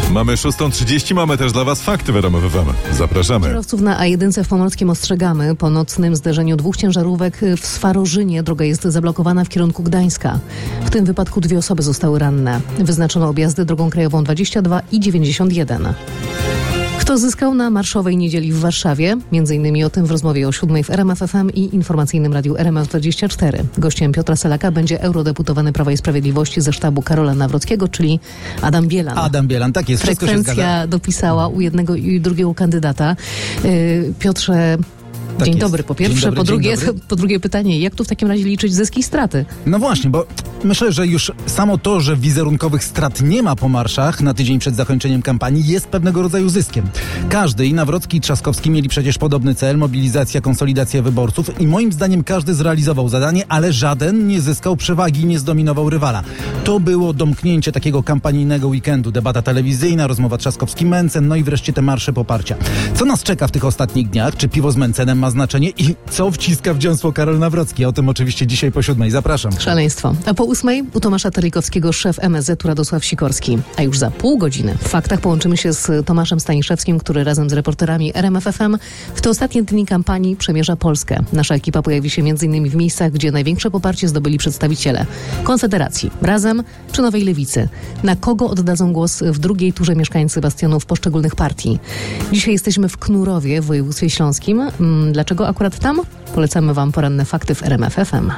Mamy 6:30, mamy też dla Was fakty w RMF FM. Zapraszamy. Kierowców na A1 w Pomorskim ostrzegamy. Po nocnym zderzeniu 2 ciężarówek w Swarożynie droga jest zablokowana w kierunku Gdańska. W tym wypadku 2 osoby zostały ranne. Wyznaczono objazdy drogą krajową 22 i 91. Kto zyskał na marszowej niedzieli w Warszawie? Między innymi o tym w rozmowie o 7 w RMF FM i informacyjnym radiu RMF24. Gościem Piotra Selaka będzie eurodeputowany Prawa i Sprawiedliwości ze sztabu Karola Nawrockiego, czyli Adam Bielan. Adam Bielan, tak jest. Wszystko się zgadza. Frekwencja dopisała u jednego i drugiego kandydata. Piotrze, Tak dzień jest. dobry po pierwsze. Dzień dobry, Po drugie pytanie, jak tu w takim razie liczyć zyski i straty? No właśnie, bo myślę, że już samo to, że wizerunkowych strat nie ma po marszach na tydzień przed zakończeniem kampanii, jest pewnego rodzaju zyskiem. Każdy, i Nawrocki, i Trzaskowski mieli przecież podobny cel, mobilizacja, konsolidacja wyborców, i moim zdaniem każdy zrealizował zadanie, ale żaden nie zyskał przewagi i nie zdominował rywala. To było domknięcie takiego kampanijnego weekendu. Debata telewizyjna, rozmowa Trzaskowski-Mencen, no i wreszcie te marsze poparcia. Co nas czeka w tych ostatnich dniach? Czy piwo z Mencenem ma znaczenie i co wciska w dziąsło Karol Nawrocki? O tym oczywiście dzisiaj po 7. Zapraszam. Szaleństwo. A po 8 u Tomasza Terlikowskiego szef MSZ-u Radosław Sikorski. A już za pół godziny w faktach połączymy się z Tomaszem Staniszewskim, który razem z reporterami RMF FM w te ostatnie dni kampanii przemierza Polskę. Nasza ekipa pojawi się m.in. w miejscach, gdzie największe poparcie zdobyli przedstawiciele Konfederacji, Razem czy Nowej Lewicy. Na kogo oddadzą głos w drugiej turze mieszkańcy bastionów poszczególnych partii? Dzisiaj jesteśmy w Knurowie w województwie śląskim. Dlaczego akurat tam? Polecamy Wam poranne fakty w RMF FM.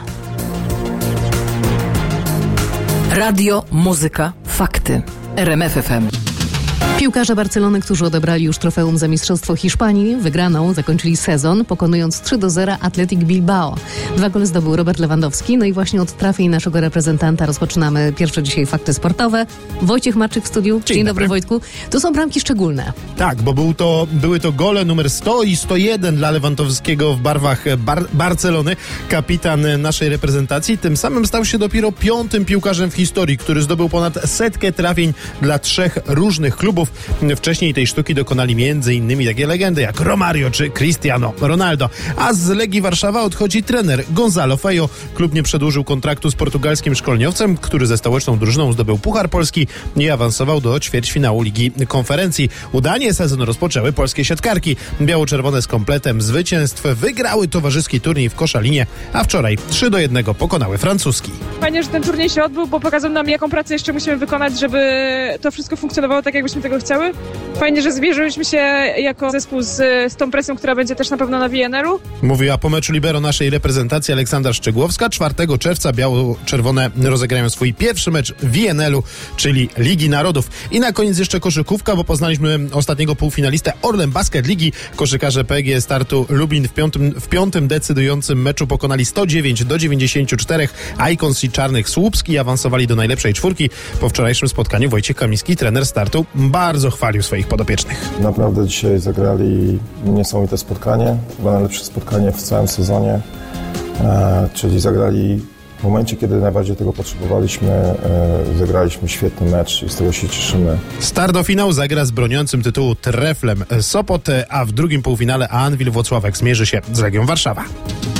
Radio, muzyka, fakty. RMF FM. Piłkarze Barcelony, którzy odebrali już trofeum za Mistrzostwo Hiszpanii, wygraną zakończyli sezon, pokonując 3-0 Athletic Bilbao. 2 gole zdobył Robert Lewandowski. No i właśnie od trafień naszego reprezentanta rozpoczynamy pierwsze dzisiaj fakty sportowe. Wojciech Marczyk w studiu. Dzień dobry, Wojtku. To są bramki szczególne. Tak, bo były to gole numer 100 i 101 dla Lewandowskiego w barwach Barcelony. Kapitan naszej reprezentacji. Tym samym stał się dopiero 5. piłkarzem w historii, który zdobył ponad 100 trafień dla 3 różnych klubów. Wcześniej tej sztuki dokonali m.in. takie legendy jak Romario czy Cristiano Ronaldo. A z Legii Warszawa odchodzi trener Gonzalo Feio. Klub nie przedłużył kontraktu z portugalskim szkoleniowcem, który ze stołeczną drużyną zdobył Puchar Polski i awansował do ćwierćfinału Ligi Konferencji. Udanie sezon rozpoczęły polskie siatkarki. Biało-czerwone z kompletem zwycięstw wygrały towarzyski turniej w Koszalinie, a wczoraj 3-1 pokonały francuski. Fajnie, że ten turniej się odbył, bo pokazał nam, jaką pracę jeszcze musimy wykonać, żeby to wszystko funkcjonowało tak, jakbyśmy tego chciały. Fajnie, że zmierzyliśmy się jako zespół z tą presją, która będzie też na pewno na WNL-u. Mówiła po meczu libero naszej reprezentacji Aleksandra Szczegłowska. 4 czerwca biało-czerwone rozegrają swój pierwszy mecz WNL-u, czyli Ligi Narodów. I na koniec jeszcze koszykówka, bo poznaliśmy ostatniego półfinalistę Orlen Basket Ligi. Koszykarze PGE Startu Lublin w piątym decydującym meczu pokonali 109-94 Icons i Czarnych Słupsk i awansowali do najlepszej czwórki. Po wczorajszym spotkaniu Wojciech Kamiński, trener Startu, bardzo chwalił swoich podopiecznych. Naprawdę dzisiaj zagrali niesamowite spotkanie, chyba najlepsze spotkanie w całym sezonie, czyli zagrali w momencie, kiedy najbardziej tego potrzebowaliśmy, zagraliśmy świetny mecz i z tego się cieszymy. Start do finału zagra z broniącym tytułu Treflem Sopot, a w drugim półfinale Anwil Włocławek zmierzy się z Legią Warszawa.